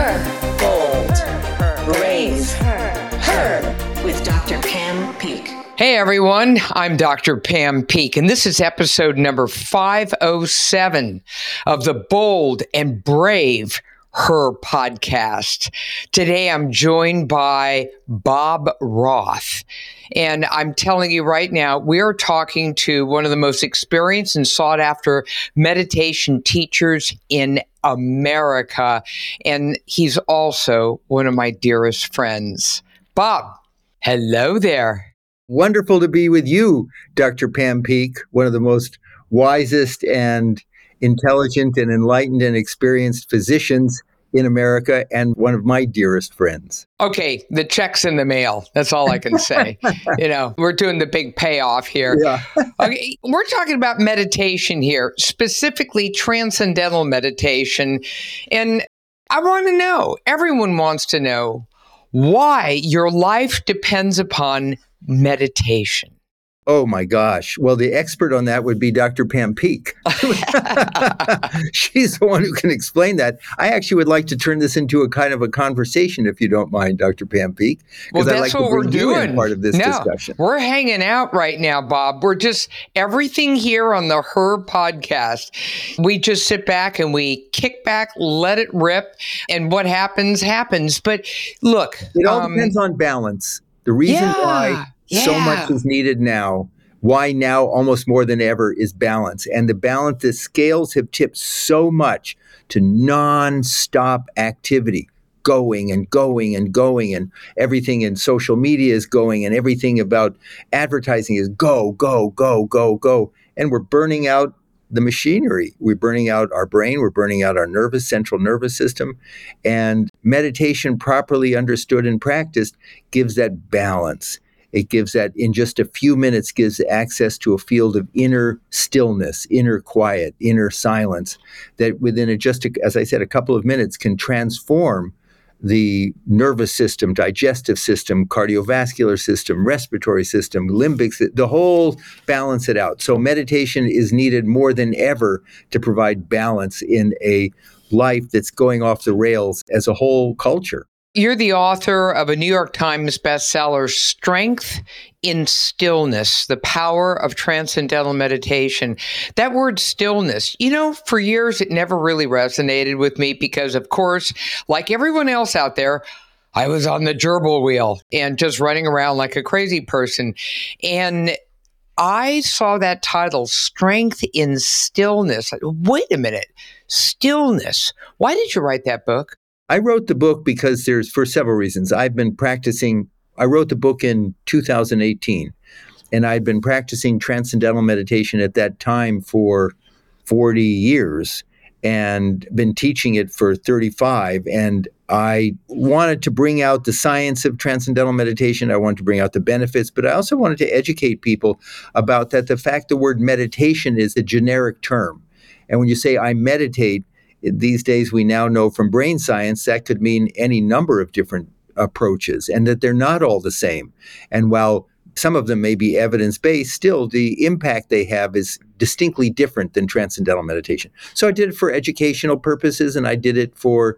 Her. Bold. Brave. Her. With Dr. Pam Peeke. Hey everyone, I'm Dr. Pam Peeke, and this is episode number 507 of the Bold and Brave Her podcast. Today I'm joined by Bob Roth. And I'm telling you right now, we are talking to one of the most experienced and sought after meditation teachers in America. And he's also one of my dearest friends. Bob, hello there. Wonderful to be with you, Dr. Pam Peeke, one of the most wisest and intelligent and enlightened and experienced physicians in America and one of my dearest friends. Okay, the check's in the mail. That's all I can say. We're doing the big payoff here. Yeah. Okay, we're talking about meditation here, specifically transcendental meditation. And I want to know, everyone wants to know, why your life depends upon meditation. Oh my gosh. Well, the expert on that would be Dr. Pam Peeke. She's the one who can explain that. I actually would like to turn this into a kind of a conversation, if you don't mind, Dr. Pam Peeke. Well, that's what we're doing. Part of this discussion. We're hanging out right now, Bob. We're just everything here on the Her podcast. We just sit back and we kick back, let it rip, and what happens, happens. But look, it all depends on balance. The reason why so much is needed now, why now almost more than ever, is balance. And the balance, the scales have tipped so much to non-stop activity, going and going and going, and everything in social media is going, and everything about advertising is go, go, go, go, go. And we're burning out the machinery. We're burning out our brain. We're burning out our central nervous system. And meditation, properly understood and practiced, gives that balance. It gives that, in just a few minutes, gives access to a field of inner stillness, inner quiet, inner silence that within as I said, a couple of minutes can transform the nervous system, digestive system, cardiovascular system, respiratory system, limbic system, the whole, balance it out. So meditation is needed more than ever to provide balance in a life that's going off the rails as a whole culture. You're the author of a New York Times bestseller, Strength in Stillness, The Power of Transcendental Meditation. That word stillness, for years it never really resonated with me because, of course, like everyone else out there, I was on the gerbil wheel and just running around like a crazy person. And I saw that title, Strength in Stillness. Wait a minute, stillness. Why did you write that book? I wrote the book because for several reasons. I've been practicing, I wrote the book in 2018, and I'd been practicing transcendental meditation at that time for 40 years and been teaching it for 35. And I wanted to bring out the science of transcendental meditation. I wanted to bring out the benefits, but I also wanted to educate people about that. The fact the word meditation is a generic term. And when you say I meditate, these days, we now know from brain science that could mean any number of different approaches and that they're not all the same. And while some of them may be evidence-based, still the impact they have is distinctly different than transcendental meditation. So I did it for educational purposes, and I did it for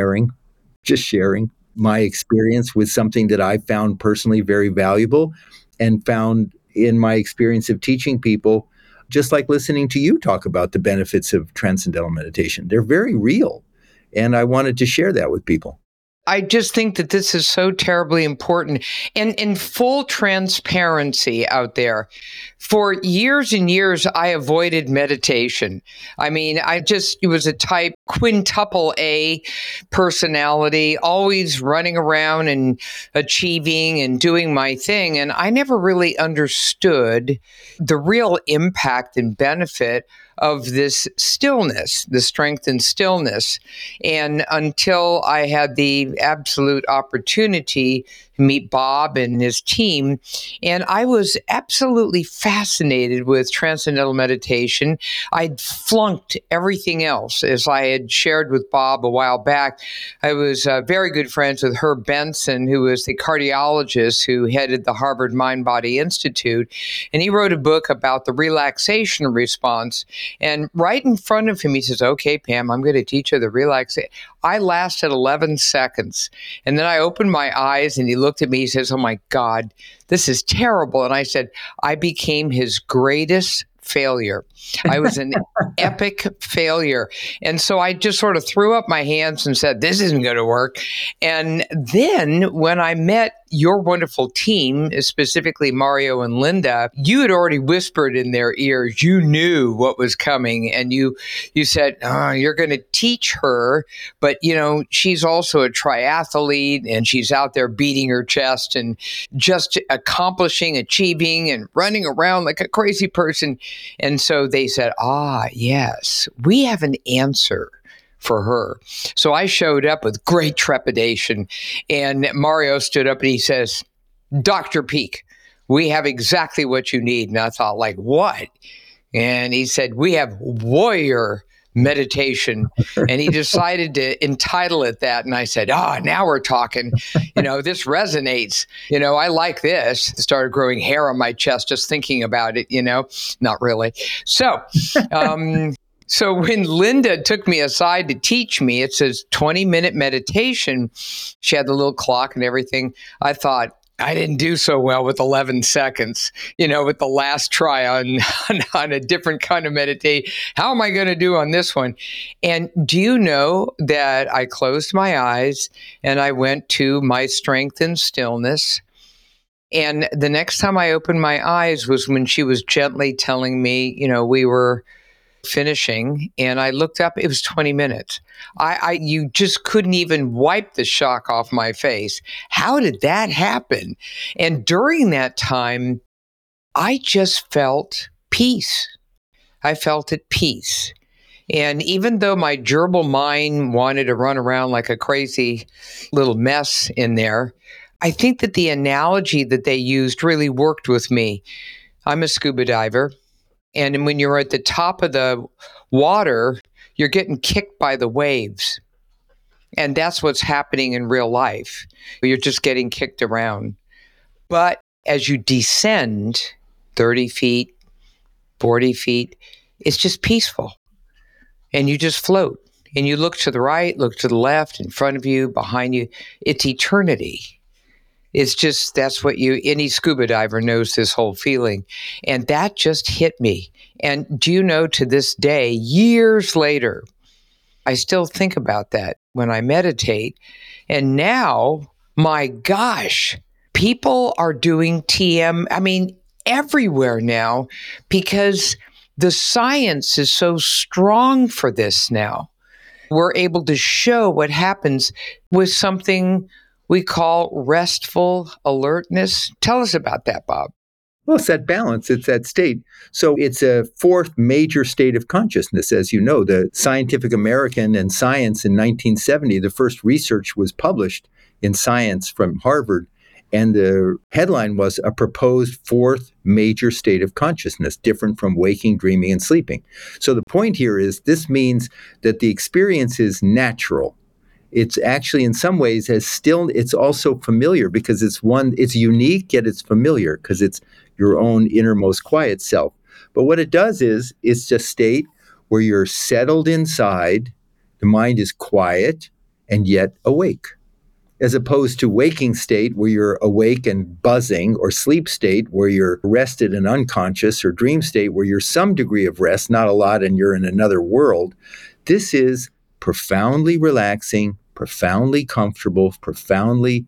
just sharing my experience with something that I found personally very valuable and found in my experience of teaching people, just like listening to you talk about the benefits of transcendental meditation. They're very real. And I wanted to share that with people. I just think that this is so terribly important. And in full transparency out there, for years and years, I avoided meditation. I mean, it was a type quintuple A personality, always running around and achieving and doing my thing. And I never really understood the real impact and benefit of this stillness, the strength and stillness. And until I had the absolute opportunity to meet Bob and his team, and I was absolutely fascinated with transcendental meditation. I'd flunked everything else. As I had shared with Bob a while back, I was very good friends with Herb Benson, who was the cardiologist who headed the Harvard Mind-Body Institute. And he wrote a book about the relaxation response. And right in front of him, he says, okay, Pam, I'm going to teach her the relaxation. I lasted 11 seconds. And then I opened my eyes and he looked at me. He says, oh my God, this is terrible. And I said, I became his greatest failure. I was an epic failure. And so I just sort of threw up my hands and said, this isn't going to work. And then when I met your wonderful team, specifically Mario and Linda, you had already whispered in their ears. You knew what was coming. And you said, oh, you're going to teach her. But, she's also a triathlete and she's out there beating her chest and just accomplishing, achieving, and running around like a crazy person. And so they said, yes, we have an answer for her. So I showed up with great trepidation, and Mario stood up and he says, Dr. Peak, we have exactly what you need. And I thought, like, what? And he said, we have warrior meditation. And he decided to entitle it that. And I said, now we're talking. This resonates. I like this. I started growing hair on my chest just thinking about it, not really. So, so when Linda took me aside to teach me, it says 20-minute meditation. She had the little clock and everything. I thought, I didn't do so well with 11 seconds, with the last try on a different kind of meditation. How am I going to do on this one? And do you know that I closed my eyes and I went to my strength and stillness. And the next time I opened my eyes was when she was gently telling me, we were finishing, and I looked up, it was 20 minutes. You just couldn't even wipe the shock off my face. How did that happen? And during that time, I just felt peace. I felt at peace. And even though my gerbil mind wanted to run around like a crazy little mess in there, I think that the analogy that they used really worked with me. I'm a scuba diver. And when you're at the top of the water, you're getting kicked by the waves. And that's what's happening in real life. You're just getting kicked around. But as you descend 30 feet, 40 feet, it's just peaceful. And you just float. And you look to the right, look to the left, in front of you, behind you. It's eternity. It's just, that's what any scuba diver knows, this whole feeling. And that just hit me. And do you know, to this day, years later, I still think about that when I meditate. And now, my gosh, people are doing TM, everywhere now, because the science is so strong for this now. We're able to show what happens with something we call restful alertness. Tell us about that, Bob. Well, it's that balance. It's that state. So it's a fourth major state of consciousness. As you know, the Scientific American and Science in 1970, the first research was published in Science from Harvard. And the headline was a proposed fourth major state of consciousness, different from waking, dreaming, and sleeping. So the point here is this means that the experience is natural. It's actually, in some ways, it's also familiar because it's unique, yet it's familiar because it's your own innermost quiet self. But what it does is, it's a state where you're settled inside, the mind is quiet, and yet awake. As opposed to waking state where you're awake and buzzing, or sleep state where you're rested and unconscious, or dream state where you're some degree of rest, not a lot, and you're in another world. This is profoundly relaxing, profoundly comfortable, profoundly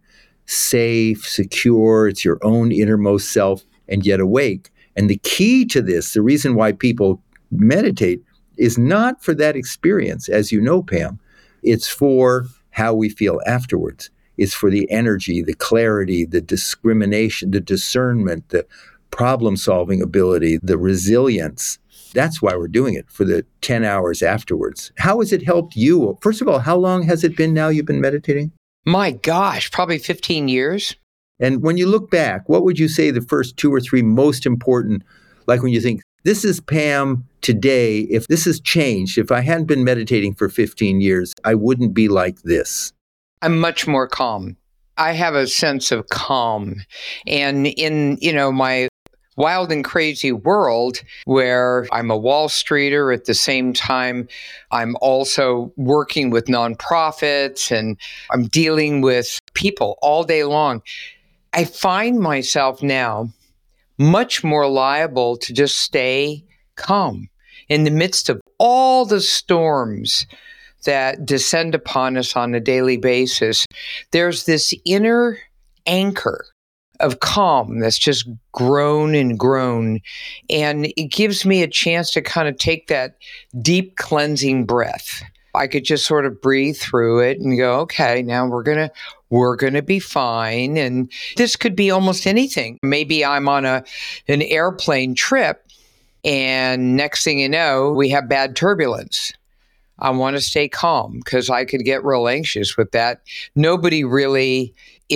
safe, secure. It's your own innermost self, and yet awake. And the key to this, the reason why people meditate, is not for that experience, as you know, Pam. It's for how we feel afterwards. It's for the energy, the clarity, the discrimination, the discernment, the problem-solving ability, the resilience. That's why we're doing it, for the 10 hours afterwards. How has it helped you? First of all, how long has it been now you've been meditating? My gosh, probably 15 years. And when you look back, what would you say the first 2 or 3 most important, like when you think, this is Pam today, if this has changed, if I hadn't been meditating for 15 years, I wouldn't be like this? I'm much more calm. I have a sense of calm. And in, my wild and crazy world where I'm a Wall Streeter. At the same time, I'm also working with nonprofits and I'm dealing with people all day long. I find myself now much more liable to just stay calm in the midst of all the storms that descend upon us on a daily basis. There's this inner anchor of calm that's just grown and grown. And it gives me a chance to kind of take that deep cleansing breath. I could just sort of breathe through it and go, okay, now we're going to be fine. And this could be almost anything. Maybe I'm on an airplane trip and next thing you know, we have bad turbulence. I want to stay calm because I could get real anxious with that. Nobody really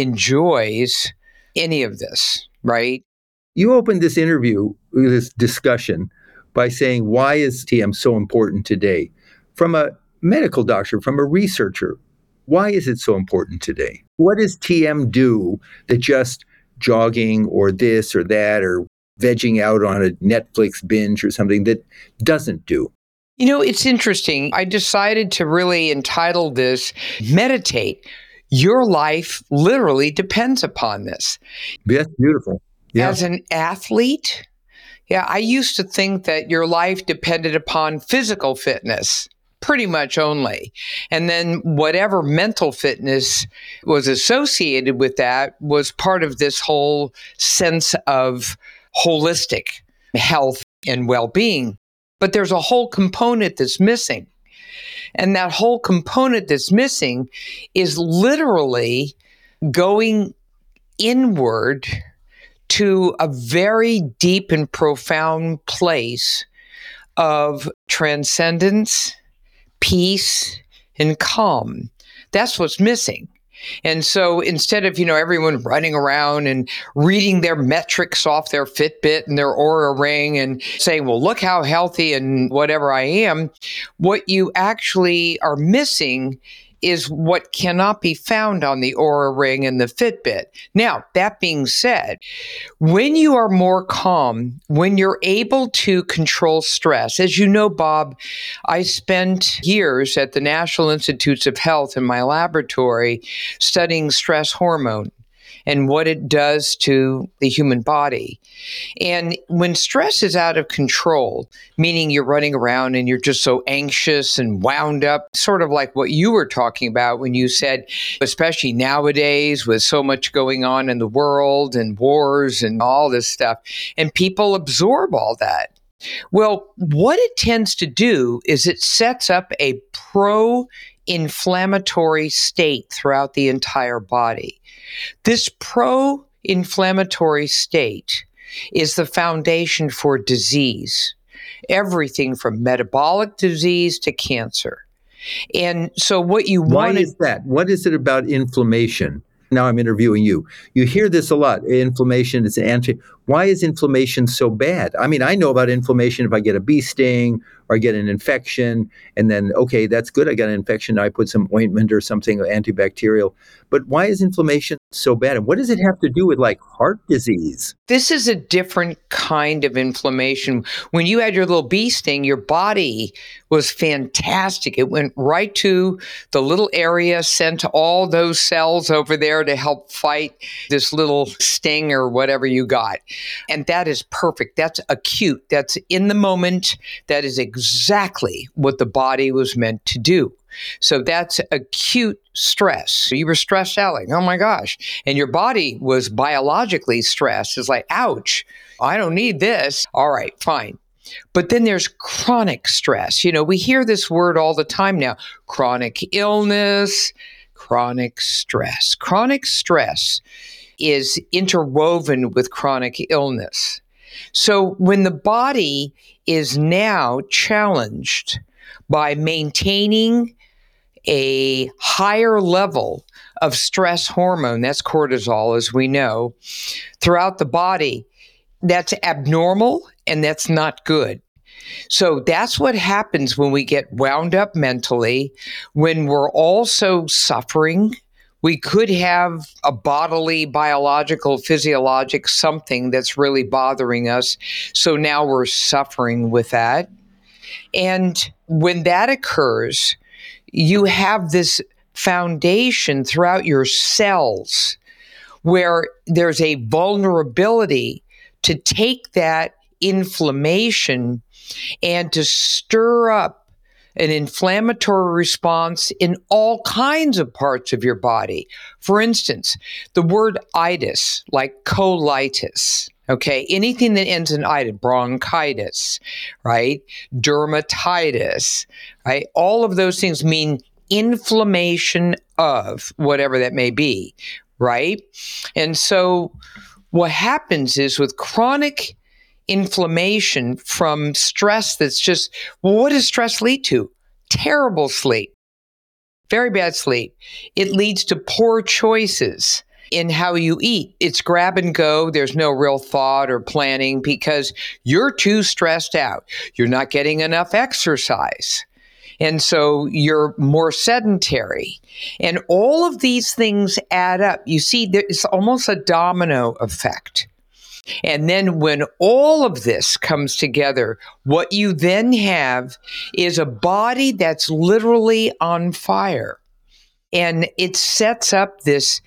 enjoys any of this, right? You opened this interview, this discussion, by saying, why is TM so important today? From a medical doctor, from a researcher, why is it so important today? What does TM do that just jogging or this or that or vegging out on a Netflix binge or something that doesn't do? You know, it's interesting. I decided to really entitle this Meditate. Your life literally depends upon this. That's beautiful. Yeah. As an athlete, I used to think that your life depended upon physical fitness, pretty much only. And then whatever mental fitness was associated with that was part of this whole sense of holistic health and well-being. But there's a whole component that's missing. And that whole component that's missing is literally going inward to a very deep and profound place of transcendence, peace, and calm. That's what's missing. And so instead of, everyone running around and reading their metrics off their Fitbit and their Oura Ring and saying, well, look how healthy and whatever I am, what you actually are missing is what cannot be found on the Oura Ring and the Fitbit. Now, that being said, when you are more calm, when you're able to control stress, as you know, Bob, I spent years at the National Institutes of Health in my laboratory studying stress hormone and what it does to the human body. And when stress is out of control, meaning you're running around and you're just so anxious and wound up, sort of like what you were talking about when you said, especially nowadays with so much going on in the world and wars and all this stuff, and people absorb all that. Well, what it tends to do is it sets up a pro-inflammatory state throughout the entire body. This pro-inflammatory state is the foundation for disease, everything from metabolic disease to cancer. And so what you want... Why is that? What is it about inflammation? Now I'm interviewing you. You hear this a lot. Inflammation is Why is inflammation so bad? I mean, I know about inflammation if I get a bee sting or I get an infection, and then, okay, that's good. I got an infection. I put some ointment or something antibacterial. But why is inflammation so bad? And what does it have to do with like heart disease? This is a different kind of inflammation. When you had your little bee sting, your body was fantastic. It went right to the little area, sent all those cells over there to help fight this little sting or whatever you got. And that is perfect. That's acute. That's in the moment. That is exactly what the body was meant to do. So that's acute stress. So you were stressed out, like, oh my gosh. And your body was biologically stressed. It's like, ouch, I don't need this. All right, fine. But then there's chronic stress. We hear this word all the time now, chronic illness, chronic stress. Chronic stress is interwoven with chronic illness. So when the body is now challenged by maintaining a higher level of stress hormone, that's cortisol, as we know, throughout the body, that's abnormal and that's not good. So that's what happens when we get wound up mentally, when we're also suffering We could have a bodily, biological, physiologic something that's really bothering us. So now we're suffering with that. And when that occurs, you have this foundation throughout your cells where there's a vulnerability to take that inflammation and to stir up an inflammatory response in all kinds of parts of your body. For instance, the word itis, like colitis, okay, anything that ends in itis, bronchitis, right, dermatitis, right, all of those things mean inflammation of whatever that may be, right? And so what happens is with chronic inflammation from stress that's just, well, what does stress lead to? Terrible sleep, very bad sleep. It leads to poor choices in how you eat. It's grab and go. There's no real thought or planning because you're too stressed out. You're not getting enough exercise. And so you're more sedentary. And all of these things add up. You see, it's almost a domino effect. And then when all of this comes together, what you then have is a body that's literally on fire. And it sets up this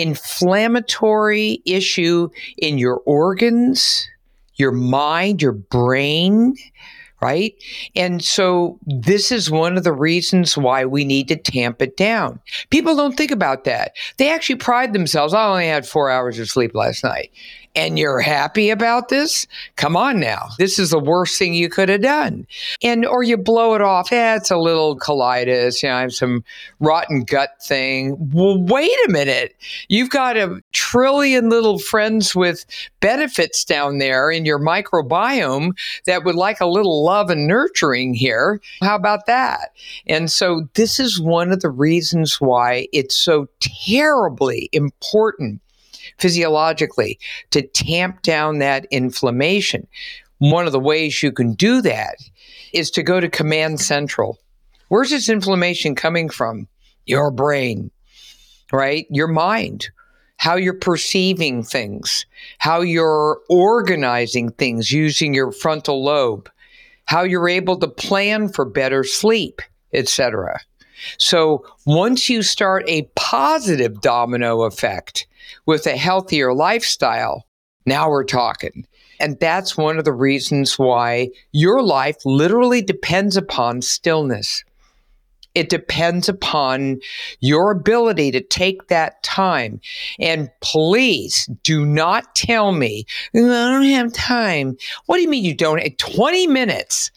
inflammatory issue in your organs, your mind, your brain, right? And so this is one of the reasons why we need to tamp it down. People don't think about that. They actually pride themselves. I only had 4 hours of sleep last night. And you're happy about this? Come on now. This is the worst thing you could have done. Or you blow it off. It's a little colitis. I have some rotten gut thing. Well, wait a minute. You've got a trillion little friends with benefits down there in your microbiome that would like a little love and nurturing here. How about that? And so this is one of the reasons why it's so terribly important physiologically to tamp down that inflammation. One of the ways you can do that is to go to Command Central. Where's this inflammation coming from? Your brain, right? Your mind, how you're perceiving things, how you're organizing things using your frontal lobe, how you're able to plan for better sleep, etc. So once you start a positive domino effect with a healthier lifestyle, now we're talking. And that's one of the reasons why your life literally depends upon stillness. It depends upon your ability to take that time. And please do not tell me, I don't have time. What do you mean you don't? 20 minutes.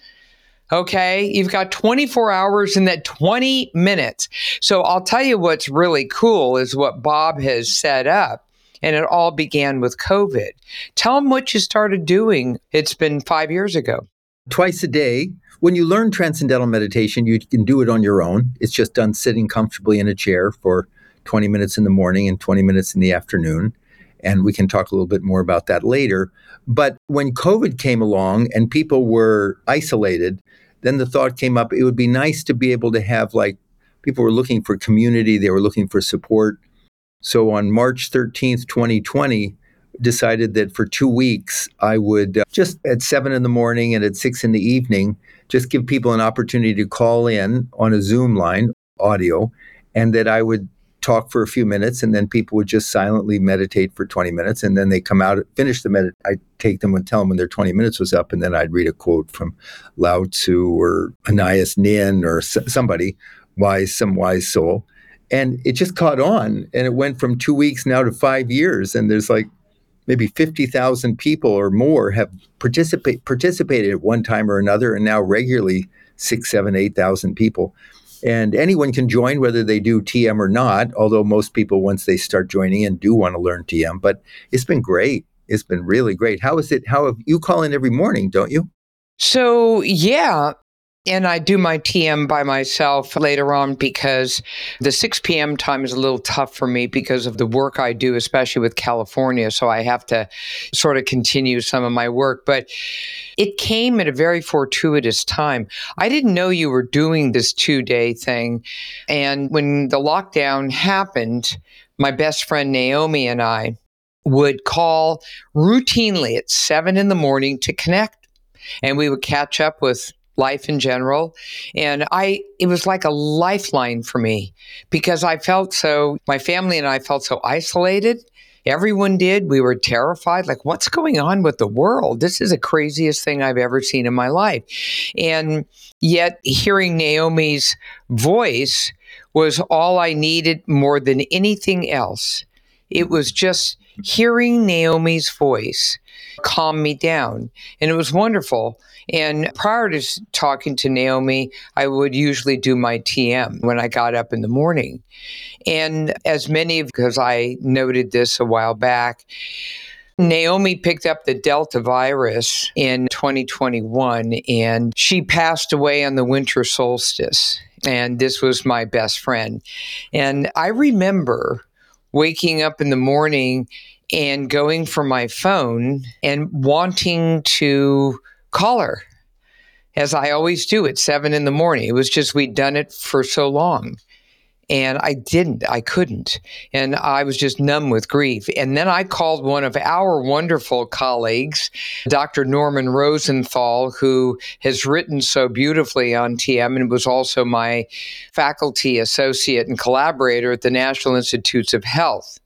Okay, you've got 24 hours in that 20 minutes. So I'll tell you what's really cool is what Bob has set up. And it all began with COVID. Tell them what you started doing. It's been 5 years ago. Twice a day. When you learn transcendental meditation, you can do it on your own. It's just done sitting comfortably in a chair for 20 minutes in the morning and 20 minutes in the afternoon. And we can talk a little bit more about that later. But when COVID came along and people were isolated, then the thought came up, it would be nice to be able to have, like, people were looking for community, they were looking for support. So on March 13th, 2020, decided that for 2 weeks, I would just at 7 in the morning and at 6 in the evening, just give people an opportunity to call in on a Zoom line, audio, and that I would talk for a few minutes, and then people would just silently meditate for 20 minutes, and then they come out, finish the meditation. I'd take them and tell them when their 20 minutes was up, and then I'd read a quote from Lao Tzu or Anais Nin or somebody, some wise soul. And it just caught on, and it went from 2 weeks now to 5 years, and there's like maybe 50,000 people or more have participated at one time or another, and now regularly 6, 7, 8,000 people. And anyone can join, whether they do TM or not, although most people, once they start joining in, do want to learn TM. But it's been great. It's been really great. How is it? How have you call in every morning, don't you? So, yeah, And I do my TM by myself later on because the 6 p.m. time is a little tough for me because of the work I do, especially with California. So I have to sort of continue some of my work. But it came at a very fortuitous time. I didn't know you were doing this 2-day thing. And when the lockdown happened, my best friend Naomi and I would call routinely at 7 in the morning to connect. And we would catch up with life in general. And it was like a lifeline for me because my family and I felt so isolated. Everyone did. We were terrified. Like, what's going on with the world? This is the craziest thing I've ever seen in my life. And yet hearing Naomi's voice was all I needed more than anything else. It was just hearing Naomi's voice calmed me down. And it was wonderful. And prior to talking to Naomi, I would usually do my TM when I got up in the morning. And because I noted this a while back, Naomi picked up the Delta virus in 2021, and she passed away on the winter solstice. And this was my best friend. And I remember waking up in the morning and going for my phone and wanting to call her, as I always do at 7 in the morning. It was just we'd done it for so long. And I couldn't. And I was just numb with grief. And then I called one of our wonderful colleagues, Dr. Norman Rosenthal, who has written so beautifully on TM and was also my faculty associate and collaborator at the National Institutes of Health.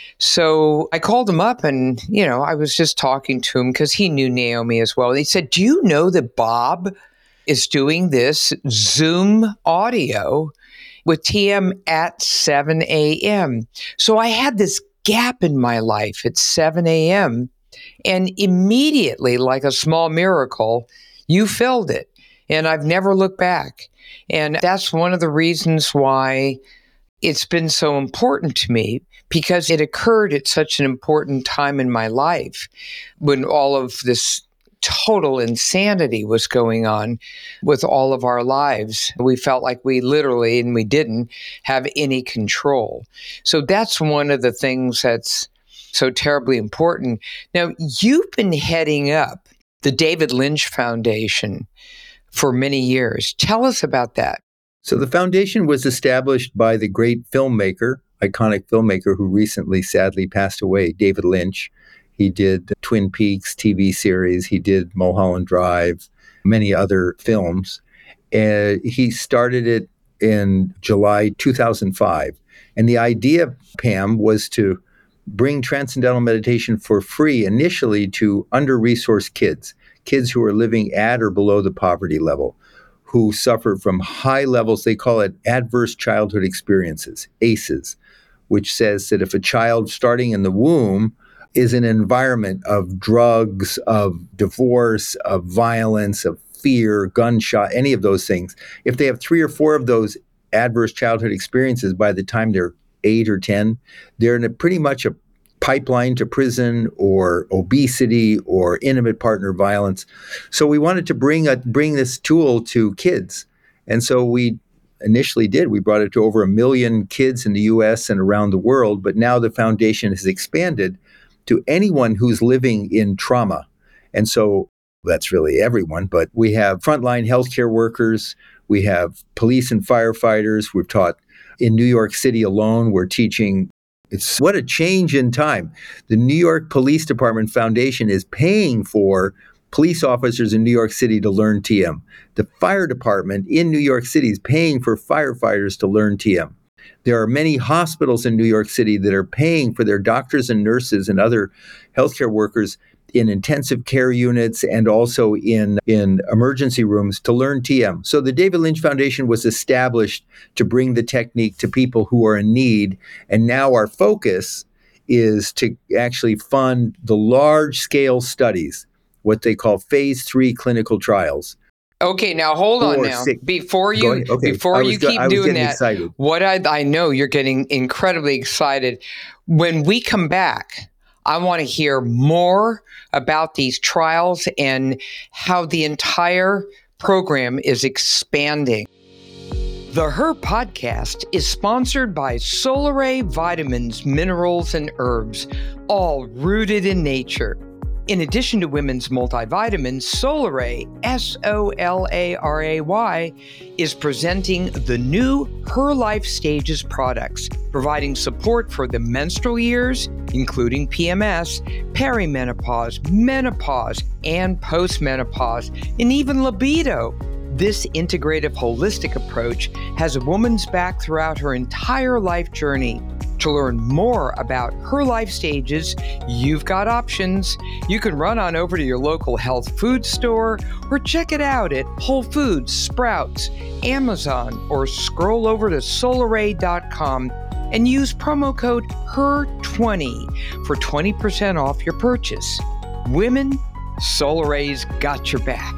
So I called him up and, I was just talking to him because he knew Naomi as well. And he said, do you know that Bob is doing this Zoom audio with TM at 7 a.m.? So I had this gap in my life at 7 a.m. and immediately, like a small miracle, you filled it. And I've never looked back. And that's one of the reasons why it's been so important to me, because it occurred at such an important time in my life when all of this total insanity was going on with all of our lives. We felt like we literally, and we didn't, have any control. So that's one of the things that's so terribly important. Now, you've been heading up the David Lynch Foundation for many years. Tell us about that. So the foundation was established by the great iconic filmmaker who recently sadly passed away, David Lynch. He did the Twin Peaks TV series. He did Mulholland Drive, many other films. He started it in July 2005. And the idea, Pam, was to bring transcendental meditation for free initially to under-resourced kids who are living at or below the poverty level, who suffer from high levels, they call it adverse childhood experiences, ACEs, which says that if a child starting in the womb is in an environment of drugs, of divorce, of violence, of fear, gunshot, any of those things, if they have 3 or 4 of those adverse childhood experiences by the time they're 8 or 10, they're in pretty much a pipeline to prison or obesity or intimate partner violence. So we wanted to bring this tool to kids. And so we initially did. We brought it to over 1 million kids in the U.S. and around the world. But now the foundation has expanded to anyone who's living in trauma. And so that's really everyone. But we have frontline healthcare workers. We have police and firefighters. We've taught in New York City alone. We're teaching. What a change in time. The New York Police Department Foundation is paying for police officers in New York City to learn TM. The fire department in New York City is paying for firefighters to learn TM. There are many hospitals in New York City that are paying for their doctors and nurses and other healthcare workers in intensive care units and also in emergency rooms to learn TM. So the David Lynch Foundation was established to bring the technique to people who are in need. And now our focus is to actually fund the large-scale studies, what they call phase 3 clinical trials. Okay, now hold on now. Before you keep doing that, excited. What I know you're getting incredibly excited. When we come back, I want to hear more about these trials and how the entire program is expanding. The Her podcast is sponsored by Solaray Vitamins, Minerals, and Herbs, all rooted in nature. In addition to women's multivitamins, Solaray, Solaray, is presenting the new Her Life Stages products, providing support for the menstrual years, including PMS, perimenopause, menopause, and postmenopause, and even libido. This integrative holistic approach has a woman's back throughout her entire life journey. To learn more about Her Life Stages, you've got options. You can run on over to your local health food store or check it out at Whole Foods, Sprouts, Amazon, or scroll over to solaray.com and use promo code HER20 for 20% off your purchase. Women, Solaray's got your back.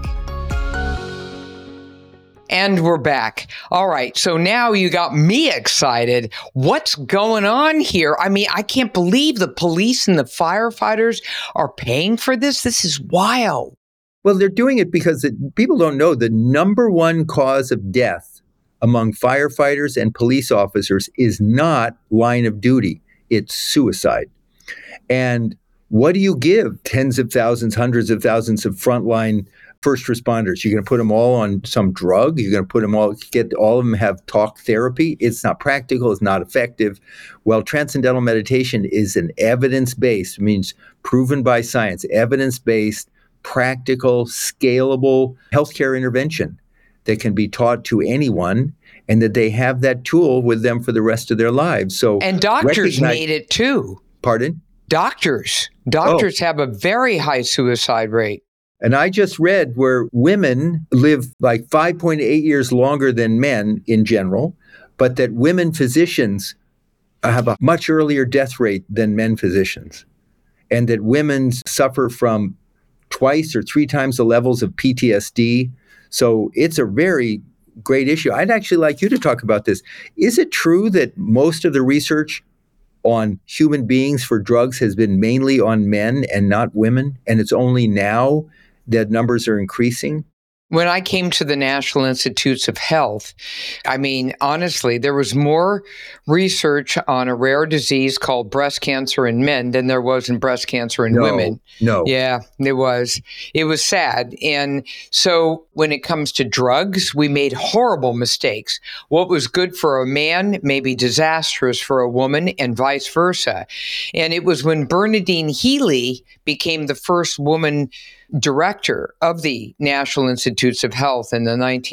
And we're back. All right. So now you got me excited. What's going on here? I mean, I can't believe the police and the firefighters are paying for this. This is wild. Well, they're doing it because people don't know the number one cause of death among firefighters and police officers is not line of duty. It's suicide. And what do you give tens of thousands, hundreds of thousands of frontline first responders? You're going to put them all on some drug. You're going to put them get all of them have talk therapy. It's not practical. It's not effective. Well, transcendental meditation is an evidence-based, means proven by science, evidence-based, practical, scalable healthcare intervention that can be taught to anyone and that they have that tool with them for the rest of their lives. So, and doctors need it too. Pardon? Doctors have a very high suicide rate. And I just read where women live like 5.8 years longer than men in general, but that women physicians have a much earlier death rate than men physicians, and that women suffer from twice or three times the levels of PTSD. So it's a very great issue. I'd actually like you to talk about this. Is it true that most of the research on human beings for drugs has been mainly on men and not women, and it's only now that numbers are increasing? When I came to the National Institutes of Health, I mean, honestly, there was more research on a rare disease called breast cancer in men than there was in breast cancer in women. No. Yeah, it was. It was sad. And so when it comes to drugs, we made horrible mistakes. What was good for a man may be disastrous for a woman and vice versa. And it was when Bernadine Healy became the first woman director of the National Institutes of Health in the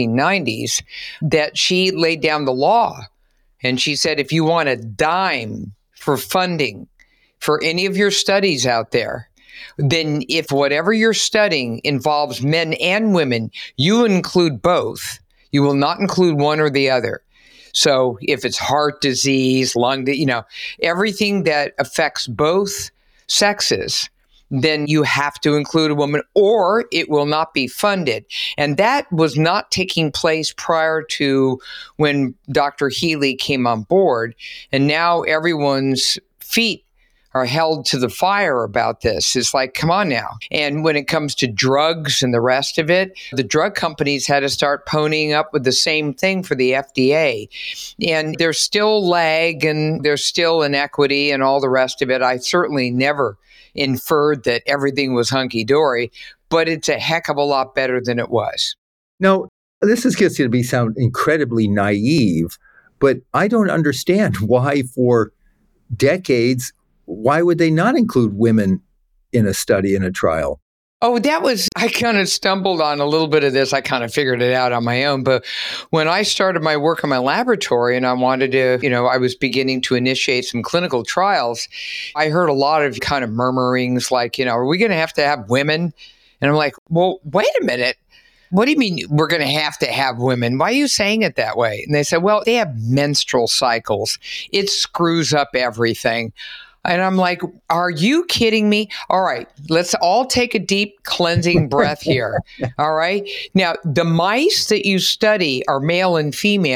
1990s that she laid down the law. And she said, if you want a dime for funding for any of your studies out there, then if whatever you're studying involves men and women, you include both. You will not include one or the other. So if it's heart disease, lung, everything that affects both sexes, then you have to include a woman or it will not be funded. And that was not taking place prior to when Dr. Healy came on board. And now everyone's feet are held to the fire about this. It's like, come on now. And when it comes to drugs and the rest of it, the drug companies had to start ponying up with the same thing for the FDA. And there's still lag and there's still inequity and all the rest of it. I certainly never inferred that everything was hunky-dory, but it's a heck of a lot better than it was. Now, this is just going to sound incredibly naive, but I don't understand why for decades, why would they not include women in a study, in a trial? Oh, I kind of stumbled on a little bit of this. I kind of figured it out on my own. But when I started my work in my laboratory and I wanted to, I was beginning to initiate some clinical trials, I heard a lot of kind of murmurings like, are we going to have women? And I'm like, well, wait a minute. What do you mean we're going to have women? Why are you saying it that way? And they said, well, they have menstrual cycles. It screws up everything. And I'm like, are you kidding me? All right, let's all take a deep cleansing breath here. All right. Now, the mice that you study are male and female.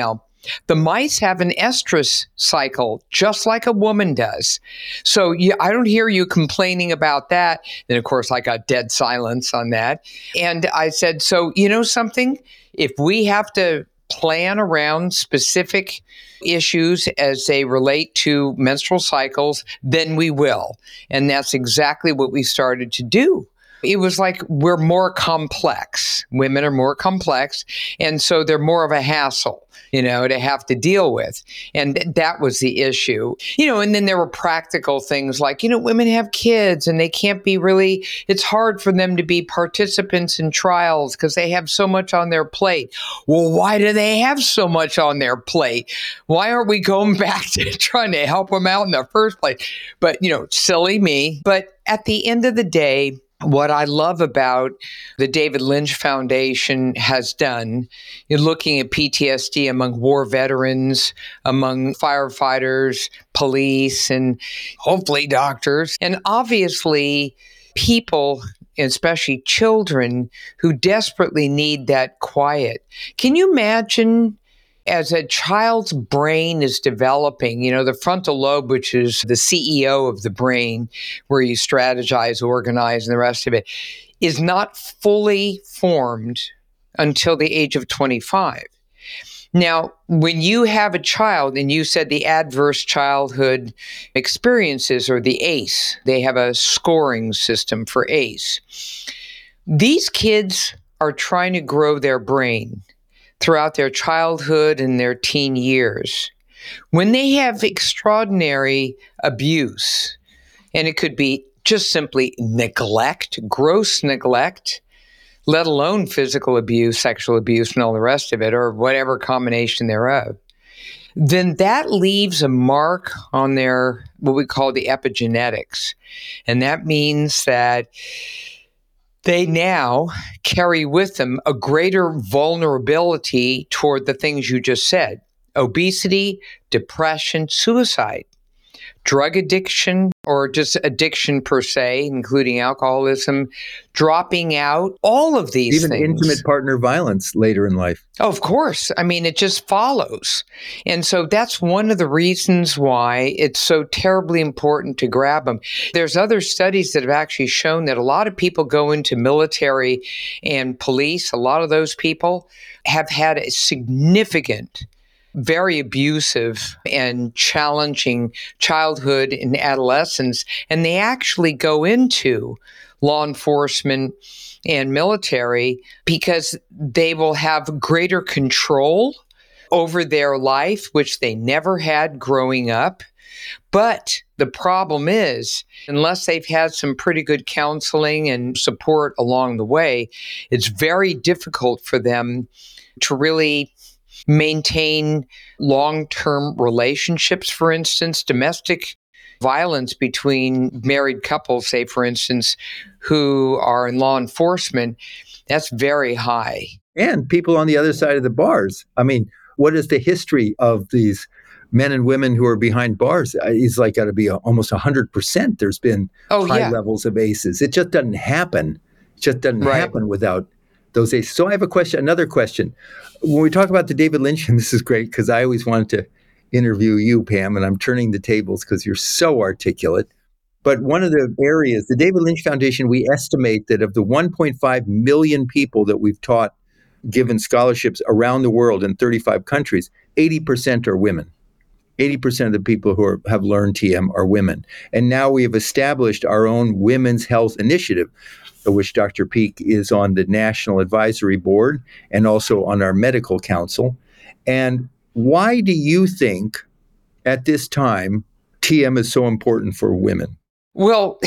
The mice have an estrus cycle, just like a woman does. So I don't hear you complaining about that. Then, of course, I got dead silence on that. And I said, so you know something? If we have to plan around specific issues as they relate to menstrual cycles, then we will. And that's exactly what we started to do. It was like we're more complex. Women are more complex. And so they're more of a hassle, to have to deal with. And that was the issue. And then there were practical things like, women have kids and they can't be really, it's hard for them to be participants in trials because they have so much on their plate. Well, why do they have so much on their plate? Why aren't we going back to trying to help them out in the first place? But, silly me. But at the end of the day, what I love about the David Lynch Foundation has done in looking at PTSD among war veterans, among firefighters, police, and hopefully doctors, and obviously people, especially children, who desperately need that quiet. Can you imagine as a child's brain is developing, the frontal lobe, which is the CEO of the brain, where you strategize, organize, and the rest of it, is not fully formed until the age of 25. Now, when you have a child, and you said the adverse childhood experiences, or the ACE, they have a scoring system for ACE. These kids are trying to grow their brain throughout their childhood and their teen years. When they have extraordinary abuse, and it could be just simply neglect, gross neglect, let alone physical abuse, sexual abuse, and all the rest of it, or whatever combination thereof, then that leaves a mark on their, what we call the epigenetics. And that means that they now carry with them a greater vulnerability toward the things you just said: obesity, depression, suicide, drug addiction, or just addiction per se, including alcoholism, dropping out, all of these even things. Even intimate partner violence later in life. Oh, of course. I mean, it just follows. And so that's one of the reasons why it's so terribly important to grab them. There's other studies that have actually shown that a lot of people go into military and police. A lot of those people have had a significant, very abusive and challenging childhood and adolescence, and they actually go into law enforcement and military because they will have greater control over their life, which they never had growing up. But the problem is, unless they've had some pretty good counseling and support along the way, it's very difficult for them to really maintain long-term relationships. For instance, domestic violence between married couples, say, for instance, who are in law enforcement, that's very high. And people on the other side of the bars. I mean, what is the history of these men and women who are behind bars? It's like got to be almost 100%. There's been high levels of ACEs. It just doesn't happen. It just doesn't happen without those ACEs. So I have another question. When we talk about the David Lynch, and this is great because I always wanted to interview you, Pam, and I'm turning the tables because you're so articulate. But one of the areas, the David Lynch Foundation, we estimate that of the 1.5 million people that we've taught, given scholarships around the world in 35 countries, 80% are women. 80% of the people who have learned TM are women. And now we have established our own Women's Health Initiative, of which Dr. Peak is on the National Advisory Board and also on our medical council. And why do you think at this time TM is so important for women? Well,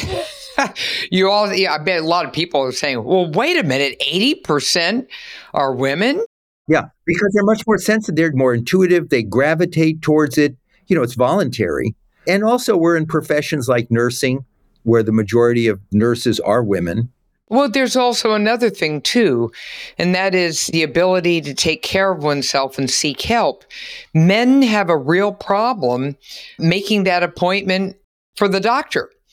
I bet a lot of people are saying, well, wait a minute, 80% are women? Yeah, because they're much more sensitive. They're more intuitive. They gravitate towards it. It's voluntary. And also we're in professions like nursing, where the majority of nurses are women. Well, there's also another thing, too, and that is the ability to take care of oneself and seek help. Men have a real problem making that appointment for the doctor.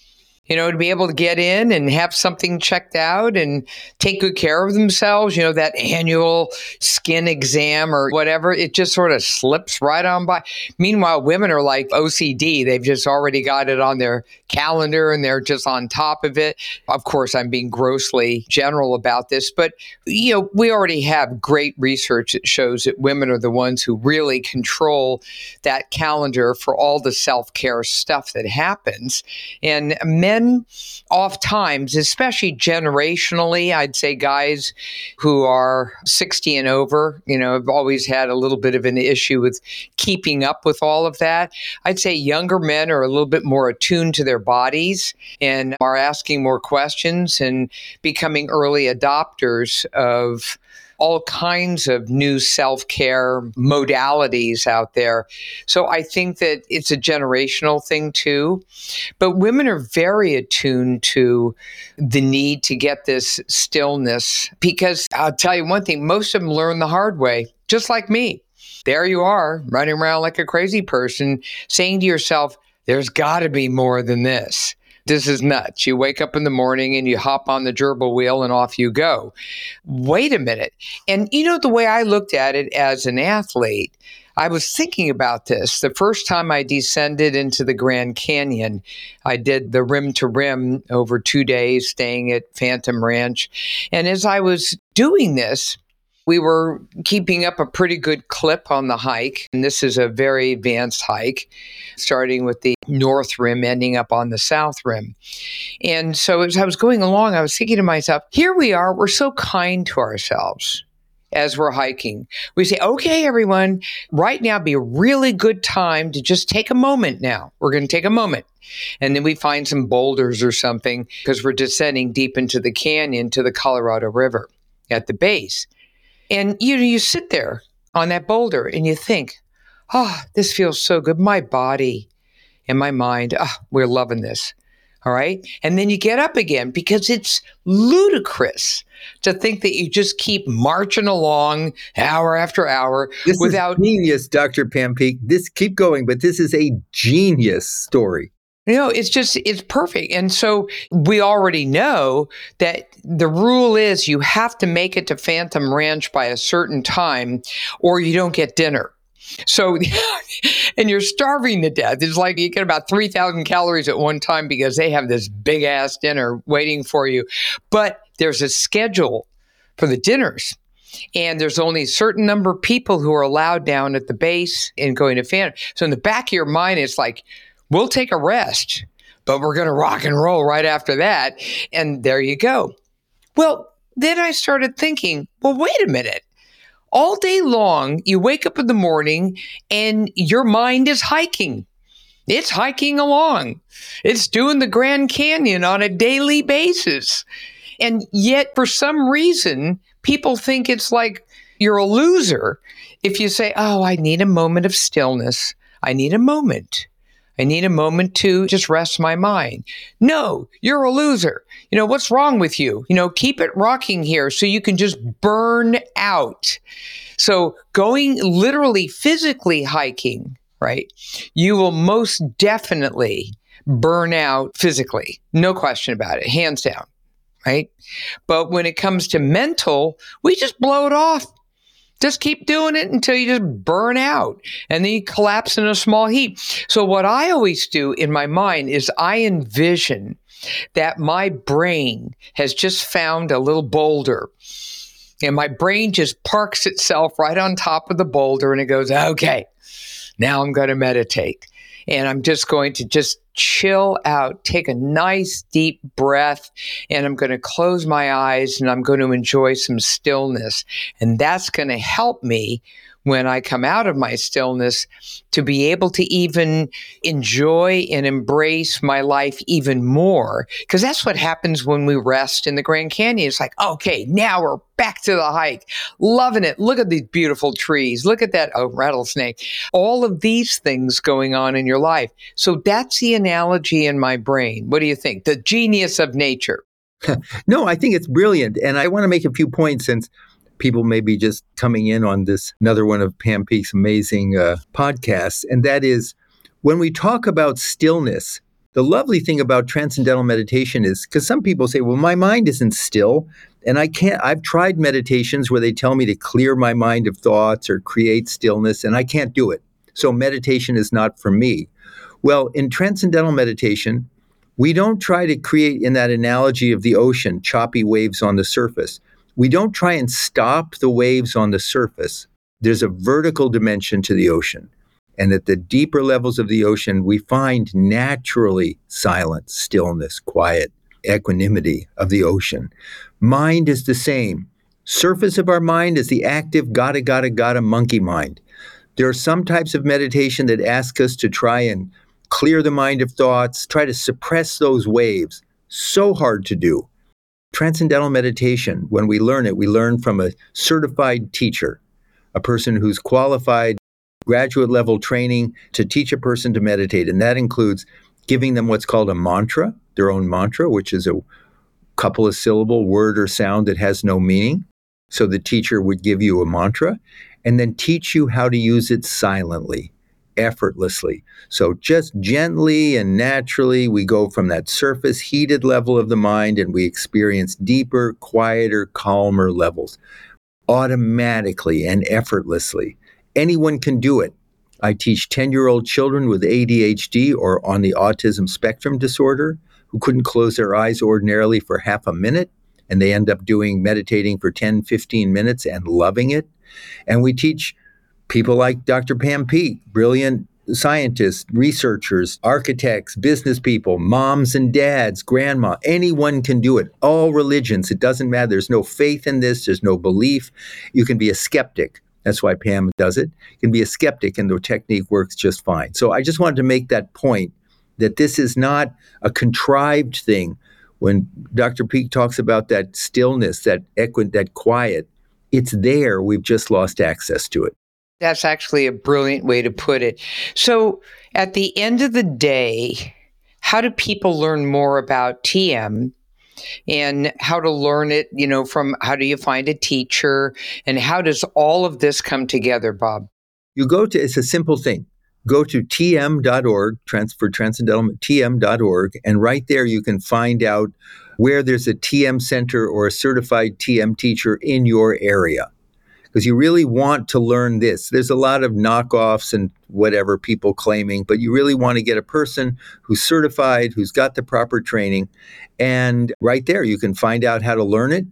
to be able to get in and have something checked out and take good care of themselves, that annual skin exam or whatever, it just sort of slips right on by. Meanwhile, women are like OCD. They've just already got it on their calendar and they're just on top of it. Of course, I'm being grossly general about this, but we already have great research that shows that women are the ones who really control that calendar for all the self-care stuff that happens. And men oftentimes, especially generationally, I'd say guys who are 60 and over, have always had a little bit of an issue with keeping up with all of that. I'd say younger men are a little bit more attuned to their bodies and are asking more questions and becoming early adopters of all kinds of new self-care modalities out there. So I think that it's a generational thing too. But women are very attuned to the need to get this stillness because I'll tell you one thing, most of them learn the hard way, just like me. There you are, running around like a crazy person, saying to yourself, there's got to be more than this. This is nuts. You wake up in the morning and you hop on the gerbil wheel and off you go. Wait a minute. And the way I looked at it as an athlete, I was thinking about this. The first time I descended into the Grand Canyon, I did the rim to rim over 2 days, staying at Phantom Ranch. And as I was doing this, we were keeping up a pretty good clip on the hike. And this is a very advanced hike, starting with the north rim, ending up on the south rim. And so as I was going along, I was thinking to myself, here we are, we're so kind to ourselves as we're hiking. We say, okay, everyone, right now be a really good time to just take a moment now. We're going to take a moment. And then we find some boulders or something because we're descending deep into the canyon to the Colorado River at the base. And you sit there on that boulder and you think, this feels so good. My body and my mind, we're loving this. All right. And then you get up again because it's ludicrous to think that you just keep marching along hour after hour without genius, Dr. Pam Peeke. Keep going, but this is a genius story. It's perfect. And so we already know that the rule is you have to make it to Phantom Ranch by a certain time or you don't get dinner. So, and you're starving to death. It's like you get about 3,000 calories at one time because they have this big ass dinner waiting for you. But there's a schedule for the dinners. And there's only a certain number of people who are allowed down at the base and going to Phantom. So in the back of your mind, it's like, we'll take a rest, but we're going to rock and roll right after that. And there you go. Well, then I started thinking, well, wait a minute. All day long, you wake up in the morning and your mind is hiking. It's hiking along. It's doing the Grand Canyon on a daily basis. And yet, for some reason, people think it's like you're a loser if you say, I need a moment of stillness. I need a moment. I need a moment to just rest my mind. No, you're a loser. What's wrong with you? Keep it rocking here so you can just burn out. So going literally physically hiking, right? You will most definitely burn out physically. No question about it, hands down, right? But when it comes to mental, we just blow it off. Just keep doing it until you just burn out and then you collapse in a small heap. So what I always do in my mind is I envision that my brain has just found a little boulder and my brain just parks itself right on top of the boulder and it goes, okay, now I'm going to meditate. And I'm just going to just chill out, take a nice deep breath, and I'm going to close my eyes and I'm going to enjoy some stillness. And that's going to help me when I come out of my stillness to be able to even enjoy and embrace my life even more. Because that's what happens when we rest in the Grand Canyon. It's like, okay, now we're back to the hike. Loving it. Look at these beautiful trees. Look at that rattlesnake. All of these things going on in your life. So that's the analogy in my brain. What do you think? The genius of nature. No, I think it's brilliant. And I want to make a few points since people may be just coming in on this, another one of Pam Peeke's amazing podcasts. And that is, when we talk about stillness, The lovely thing about transcendental meditation is, because some people say, well, my mind isn't still, and I've tried meditations where they tell me to clear my mind of thoughts or create stillness, and I can't do it. So meditation is not for me. Well, in transcendental meditation, we don't try to create, in that analogy of the ocean, choppy waves on the surface. We don't try and stop the waves on the surface. There's a vertical dimension to the ocean. And at the deeper levels of the ocean, we find naturally silence, stillness, quiet, equanimity of the ocean. Mind is the same. Surface of our mind is the active gotta monkey mind. There are some types of meditation that ask us to try and clear the mind of thoughts, try to suppress those waves. So hard to do. Transcendental meditation, when we learn it, we learn from a certified teacher, a person who's qualified, graduate level training to teach a person to meditate. And that includes giving them what's called a mantra, their own mantra, which is a couple of syllable word or sound that has no meaning. So the teacher would give you a mantra and then teach you how to use it silently, effortlessly. So just gently and naturally, we go from that surface heated level of the mind and we experience deeper, quieter, calmer levels automatically and effortlessly. Anyone can do it. I teach 10-year-old children with ADHD or on the autism spectrum disorder who couldn't close their eyes ordinarily for half a minute, and they end up meditating for 10, 15 minutes and loving it. And we teach people like Dr. Pam Peeke, brilliant scientists, researchers, architects, business people, moms and dads, grandma. Anyone can do it. All religions. It doesn't matter. There's no faith in this. There's no belief. You can be a skeptic. That's why Pam does it. You can be a skeptic and the technique works just fine. So I just wanted to make that point that this is not a contrived thing. When Dr. Peeke talks about that stillness, that quiet, it's there. We've just lost access to it. That's actually a brilliant way to put it. So at the end of the day, how do people learn more about TM and how to learn it, from how do you find a teacher and how does all of this come together, Bob? It's a simple thing. Go to tm.org, for transcendental, tm.org, and right there you can find out where there's a TM center or a certified TM teacher in your area. Because you really want to learn this. There's a lot of knockoffs and whatever people claiming, but you really want to get a person who's certified, who's got the proper training. And right there, you can find out how to learn it.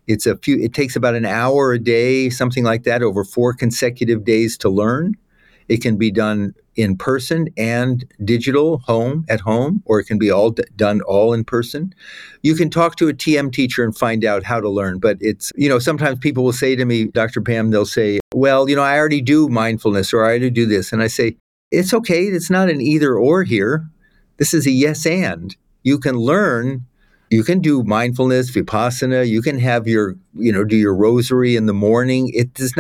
It takes about an hour a day, something like that, over 4 consecutive days to learn. It can be done in person and digital, at home, or it can be done all in person. You can talk to a TM teacher and find out how to learn. But it's, sometimes people will say to me, Dr. Pam, they'll say, well, I already do mindfulness or I already do this. And I say, it's okay. It's not an either or here. This is a yes and. You can learn. You can do mindfulness, vipassana. You can have do your rosary in the morning. It's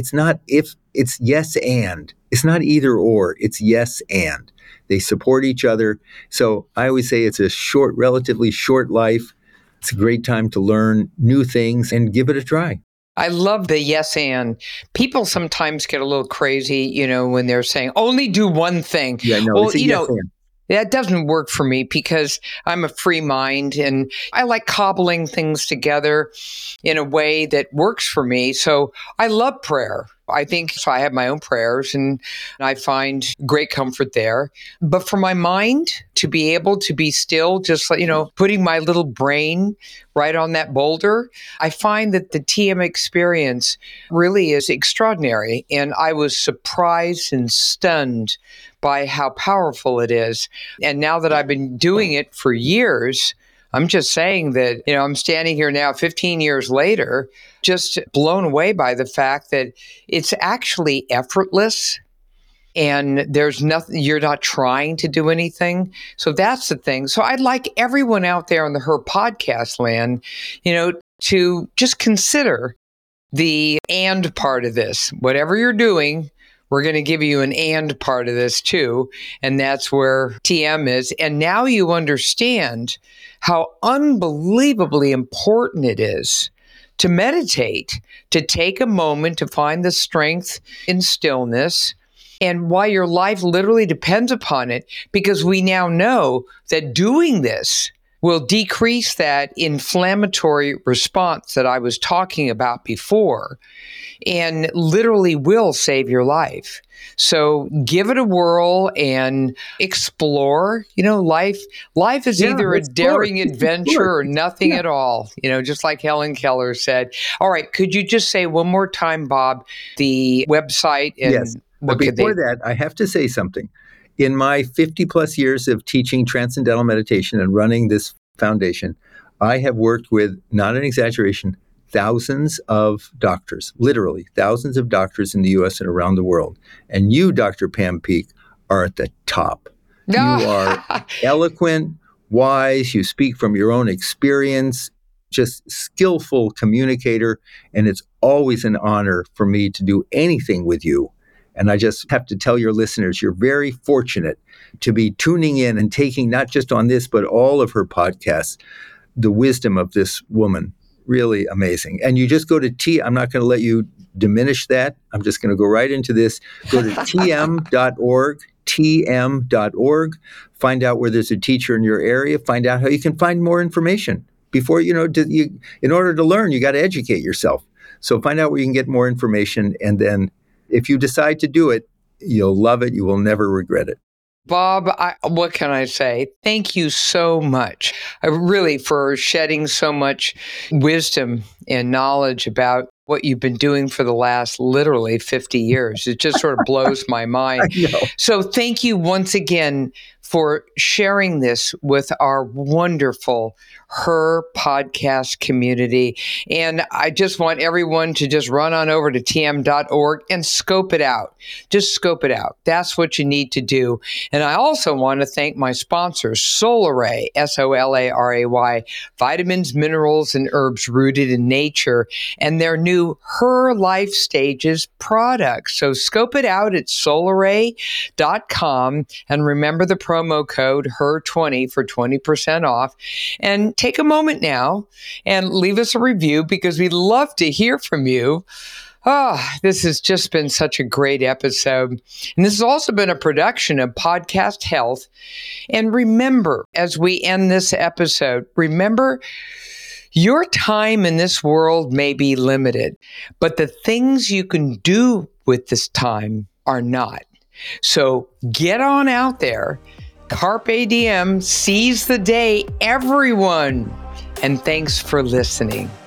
yes and. It's not either or. It's yes and. They support each other. So I always say it's a relatively short life. It's a great time to learn new things and give it a try. I love the yes and. People sometimes get a little crazy, when they're saying only do one thing. Yeah, no, well, it's a yes and. That doesn't work for me because I'm a free mind and I like cobbling things together in a way that works for me. So I love prayer. I have my own prayers and I find great comfort there. But for my mind to be able to be still, just putting my little brain right on that boulder, I find that the TM experience really is extraordinary. And I was surprised and stunned by how powerful it is. And now that I've been doing it for years, I'm just saying that, I'm standing here now 15 years later, just blown away by the fact that it's actually effortless and there's nothing, you're not trying to do anything. So that's the thing. So I'd like everyone out there on the Her Podcast land, to just consider the and part of this. Whatever you're doing, we're going to give you an and part of this too. And that's where TM is. And now you understand how unbelievably important it is to meditate, to take a moment to find the strength in stillness and why your life literally depends upon it, because we now know that doing this will decrease that inflammatory response that I was talking about before and literally will save your life. So give it a whirl and explore. Life is either a daring adventure or nothing at all, just like Helen Keller said. All right. Could you just say one more time, Bob, the website? And yes. But before that, I have to say something. In my 50 plus years of teaching Transcendental Meditation and running this foundation, I have worked with, not an exaggeration, thousands of doctors, literally thousands of doctors in the U.S. and around the world. And you, Dr. Pam Peeke, are at the top. You are eloquent, wise, you speak from your own experience, just skillful communicator. And it's always an honor for me to do anything with you. And I just have to tell your listeners, you're very fortunate to be tuning in and taking not just on this, but all of her podcasts, the wisdom of this woman. Really amazing. And you just go to I'm not going to let you diminish that. I'm just going to go right into this. Go to tm.org, tm.org. Find out where there's a teacher in your area. Find out how you can find more information. Before, in order to learn, you got to educate yourself. So find out where you can get more information. And then if you decide to do it, you'll love it. You will never regret it. Bob, what can I say? Thank you so much, really, for shedding so much wisdom and knowledge about what you've been doing for the last literally 50 years. It just sort of blows my mind. So thank you once again for sharing this with our wonderful Her podcast community. And I just want everyone to just run on over to tm.org and scope it out. Just scope it out. That's what you need to do. And I also want to thank my sponsors, Solaray, Solaray, vitamins, minerals, and herbs rooted in nature, and their new Her Life Stages products. So scope it out at solaray.com and remember the promo code HER20 for 20% off. And take a moment now and leave us a review, because we'd love to hear from you. This has just been such a great episode. And this has also been a production of Podcast Health. And remember, as we end this episode, remember, your time in this world may be limited, but the things you can do with this time are not. So get on out there. Carpe diem, seize the day, everyone. And thanks for listening.